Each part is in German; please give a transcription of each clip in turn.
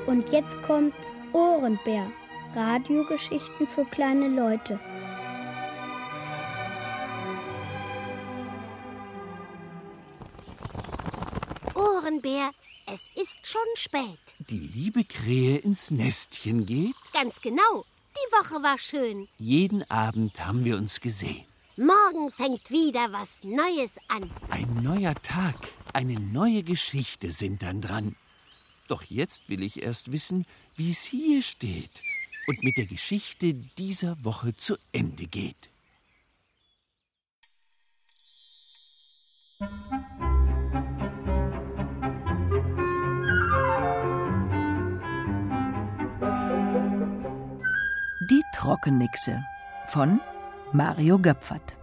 Und jetzt kommt Ohrenbär. Radiogeschichten für kleine Leute. Ohrenbär, es ist schon spät. Die liebe Krähe ins Nestchen geht? Ganz genau. Die Woche war schön. Jeden Abend haben wir uns gesehen. Morgen fängt wieder was Neues an. Ein neuer Tag, eine neue Geschichte sind dann dran. Doch jetzt will ich erst wissen, wie es hier steht und mit der Geschichte dieser Woche zu Ende geht. Die Trockennixe von Mario Göpfert.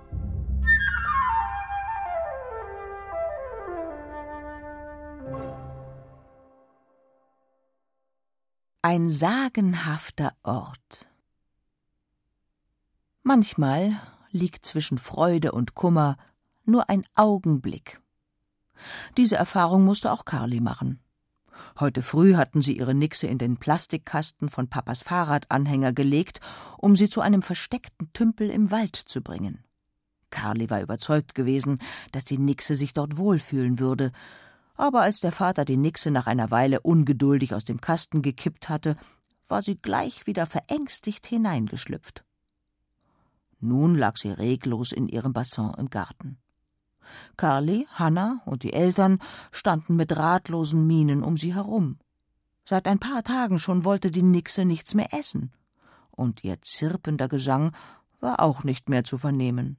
Ein sagenhafter Ort. Manchmal liegt zwischen Freude und Kummer nur ein Augenblick. Diese Erfahrung musste auch Karli machen. Heute früh hatten sie ihre Nixe in den Plastikkasten von Papas Fahrradanhänger gelegt, um sie zu einem versteckten Tümpel im Wald zu bringen. Karli war überzeugt gewesen, dass die Nixe sich dort wohlfühlen würde, aber als der Vater die Nixe nach einer Weile ungeduldig aus dem Kasten gekippt hatte, war sie gleich wieder verängstigt hineingeschlüpft. Nun lag sie reglos in ihrem Bassin im Garten. Karli, Hanna und die Eltern standen mit ratlosen Mienen um sie herum. Seit ein paar Tagen schon wollte die Nixe nichts mehr essen, und ihr zirpender Gesang war auch nicht mehr zu vernehmen.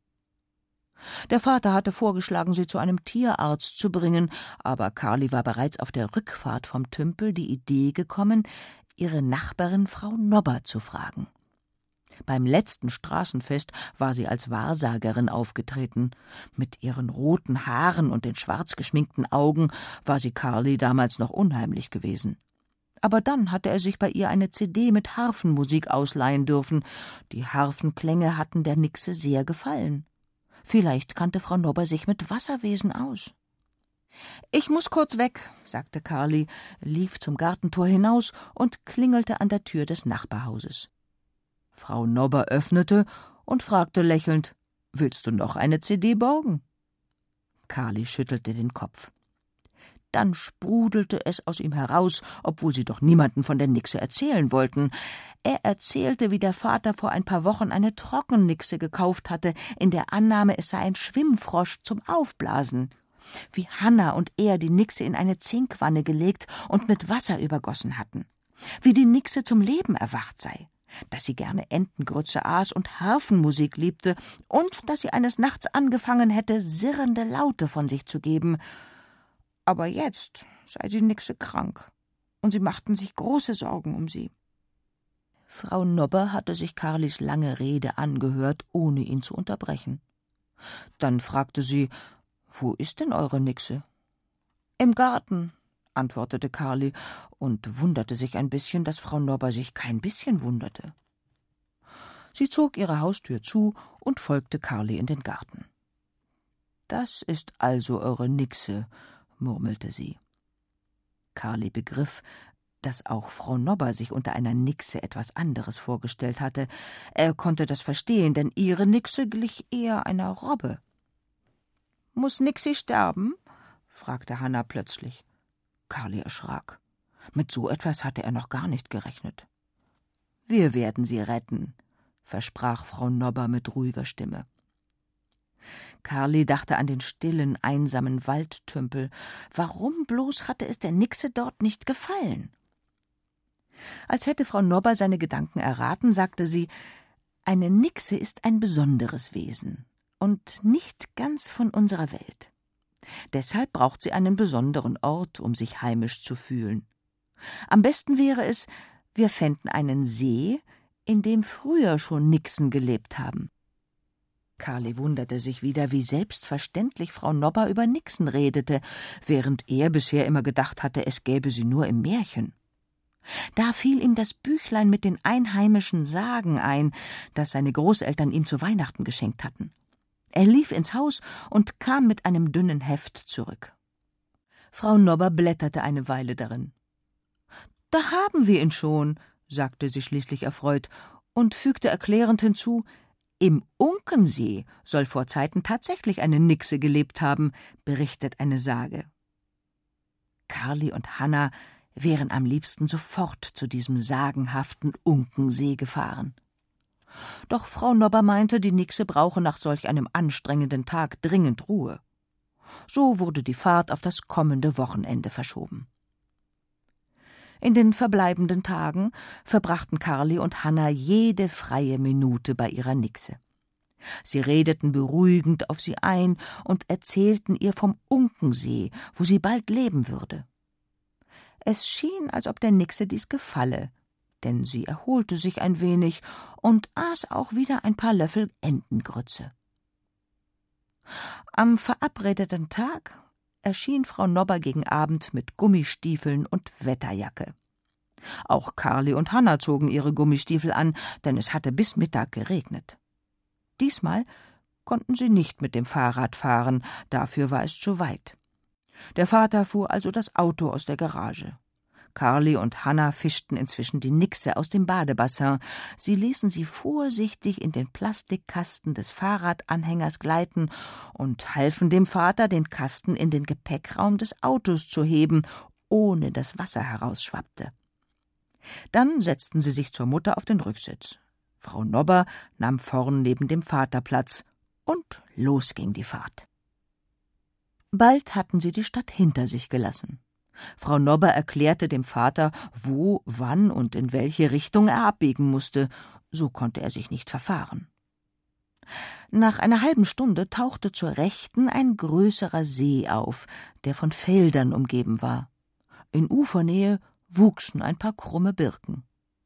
Der Vater hatte vorgeschlagen, sie zu einem Tierarzt zu bringen, aber Karli war bereits auf der Rückfahrt vom Tümpel die Idee gekommen, ihre Nachbarin Frau Nobber zu fragen. Beim letzten Straßenfest war sie als Wahrsagerin aufgetreten. Mit ihren roten Haaren und den schwarz geschminkten Augen war sie Karli damals noch unheimlich gewesen. Aber dann hatte er sich bei ihr eine CD mit Harfenmusik ausleihen dürfen. Die Harfenklänge hatten der Nixe sehr gefallen. Vielleicht kannte Frau Nobber sich mit Wasserwesen aus. »Ich muss kurz weg«, sagte Karli, lief zum Gartentor hinaus und klingelte an der Tür des Nachbarhauses. Frau Nobber öffnete und fragte lächelnd: »Willst du noch eine CD borgen?« Karli schüttelte den Kopf. Dann sprudelte es aus ihm heraus, obwohl sie doch niemanden von der Nixe erzählen wollten. Er erzählte, wie der Vater vor ein paar Wochen eine Trockennixe gekauft hatte, in der Annahme, es sei ein Schwimmfrosch zum Aufblasen. Wie Hanna und er die Nixe in eine Zinkwanne gelegt und mit Wasser übergossen hatten. Wie die Nixe zum Leben erwacht sei. Dass sie gerne Entengrütze aß und Harfenmusik liebte und dass sie eines Nachts angefangen hätte, sirrende Laute von sich zu geben. Aber jetzt sei die Nixe krank, und sie machten sich große Sorgen um sie. Frau Nobber hatte sich Karlis lange Rede angehört, ohne ihn zu unterbrechen. Dann fragte sie: »Wo ist denn eure Nixe?« »Im Garten«, antwortete Karli und wunderte sich ein bisschen, dass Frau Nobber sich kein bisschen wunderte. Sie zog ihre Haustür zu und folgte Karli in den Garten. »Das ist also eure Nixe«, murmelte sie. Karli begriff, dass auch Frau Nobber sich unter einer Nixe etwas anderes vorgestellt hatte. Er konnte das verstehen, denn ihre Nixe glich eher einer Robbe. »Muss Nixi sterben?« fragte Hanna plötzlich. Karli erschrak. Mit so etwas hatte er noch gar nicht gerechnet. »Wir werden sie retten«, versprach Frau Nobber mit ruhiger Stimme. Karli dachte an den stillen, einsamen Waldtümpel. Warum bloß hatte es der Nixe dort nicht gefallen? Als hätte Frau Nobber seine Gedanken erraten, sagte sie: »Eine Nixe ist ein besonderes Wesen und nicht ganz von unserer Welt. Deshalb braucht sie einen besonderen Ort, um sich heimisch zu fühlen. Am besten wäre es, wir fänden einen See, in dem früher schon Nixen gelebt haben.« Karli wunderte sich wieder, wie selbstverständlich Frau Nobber über Nixen redete, während er bisher immer gedacht hatte, es gäbe sie nur im Märchen. Da fiel ihm das Büchlein mit den einheimischen Sagen ein, das seine Großeltern ihm zu Weihnachten geschenkt hatten. Er lief ins Haus und kam mit einem dünnen Heft zurück. Frau Nobber blätterte eine Weile darin. »Da haben wir ihn schon«, sagte sie schließlich erfreut und fügte erklärend hinzu, »im Unkensee soll vor Zeiten tatsächlich eine Nixe gelebt haben«, berichtet eine Sage. Karli und Hanna wären am liebsten sofort zu diesem sagenhaften Unkensee gefahren. Doch Frau Nobber meinte, die Nixe brauche nach solch einem anstrengenden Tag dringend Ruhe. So wurde die Fahrt auf das kommende Wochenende verschoben. In den verbleibenden Tagen verbrachten Karli und Hanna jede freie Minute bei ihrer Nixe. Sie redeten beruhigend auf sie ein und erzählten ihr vom Unkensee, wo sie bald leben würde. Es schien, als ob der Nixe dies gefalle, denn sie erholte sich ein wenig und aß auch wieder ein paar Löffel Entengrütze. Am verabredeten Tag erschien Frau Nobber gegen Abend mit Gummistiefeln und Wetterjacke. Auch Karli und Hanna zogen ihre Gummistiefel an, denn es hatte bis Mittag geregnet. Diesmal konnten sie nicht mit dem Fahrrad fahren, dafür war es zu weit. Der Vater fuhr also das Auto aus der Garage. Karli und Hanna fischten inzwischen die Nixe aus dem Badebassin. Sie ließen sie vorsichtig in den Plastikkasten des Fahrradanhängers gleiten und halfen dem Vater, den Kasten in den Gepäckraum des Autos zu heben, ohne dass Wasser herausschwappte. Dann setzten sie sich zur Mutter auf den Rücksitz. Frau Nobber nahm vorn neben dem Vater Platz, und los ging die Fahrt. Bald hatten sie die Stadt hinter sich gelassen. Frau Nobber erklärte dem Vater, wo, wann und in welche Richtung er abbiegen musste, so konnte er sich nicht verfahren. Nach einer halben Stunde tauchte zur Rechten ein größerer See auf, der von Feldern umgeben war. In Ufernähe wuchsen ein paar krumme Birken.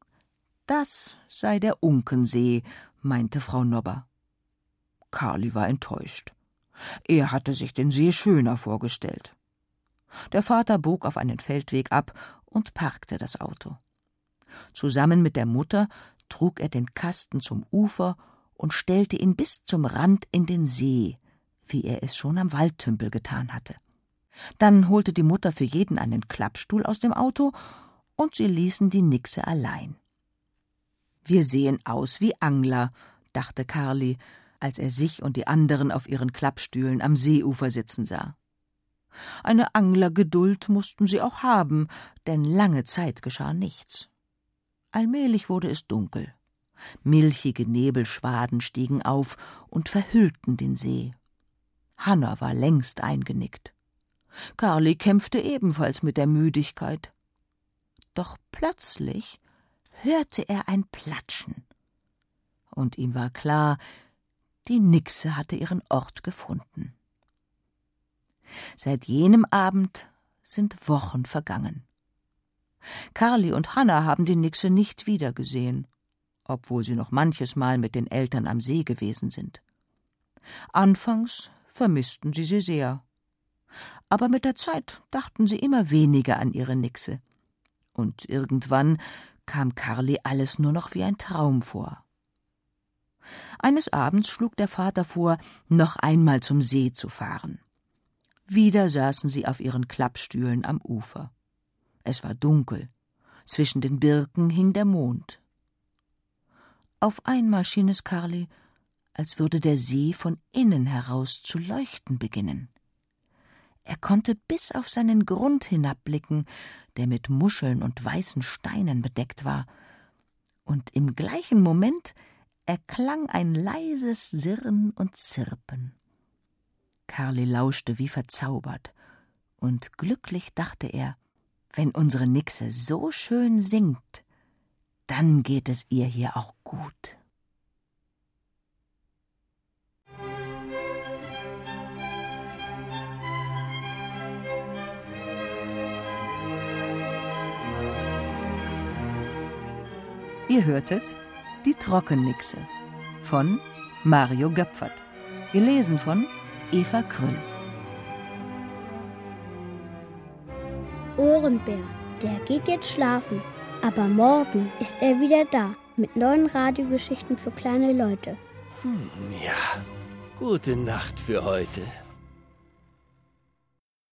Das sei der Unkensee, meinte Frau Nobber. Karli war enttäuscht. Er hatte sich den See schöner vorgestellt. Der Vater bog auf einen Feldweg ab und parkte das Auto. Zusammen mit der Mutter trug er den Kasten zum Ufer und stellte ihn bis zum Rand in den See, wie er es schon am Waldtümpel getan hatte. Dann holte die Mutter für jeden einen Klappstuhl aus dem Auto und sie ließen die Nixe allein. »Wir sehen aus wie Angler«, dachte Karli, als er sich und die anderen auf ihren Klappstühlen am Seeufer sitzen sah. Eine Anglergeduld mussten sie auch haben, denn lange Zeit geschah nichts. Allmählich wurde es dunkel. Milchige Nebelschwaden stiegen auf und verhüllten den See. Hanna war längst eingenickt. Karli kämpfte ebenfalls mit der Müdigkeit. Doch plötzlich hörte er ein Platschen. Und ihm war klar, die Nixe hatte ihren Ort gefunden. Seit jenem Abend sind Wochen vergangen. Karli und Hanna haben die Nixe nicht wiedergesehen, obwohl sie noch manches Mal mit den Eltern am See gewesen sind. Anfangs vermissten sie sehr. Aber mit der Zeit dachten sie immer weniger an ihre Nixe. Und irgendwann kam Karli alles nur noch wie ein Traum vor. Eines Abends schlug der Vater vor, noch einmal zum See zu fahren. Wieder saßen sie auf ihren Klappstühlen am Ufer. Es war dunkel. Zwischen den Birken hing der Mond. Auf einmal schien es Karli, als würde der See von innen heraus zu leuchten beginnen. Er konnte bis auf seinen Grund hinabblicken, der mit Muscheln und weißen Steinen bedeckt war. Und im gleichen Moment erklang ein leises Sirren und Zirpen. Karli lauschte wie verzaubert, und glücklich dachte er, wenn unsere Nixe so schön singt, dann geht es ihr hier auch gut. Ihr hörtet Die Trockennixe von Mario Göpfert, gelesen von Eva Krüll. Ohrenbär, der geht jetzt schlafen, aber morgen ist er wieder da mit neuen Radiogeschichten für kleine Leute. Ja, gute Nacht für heute.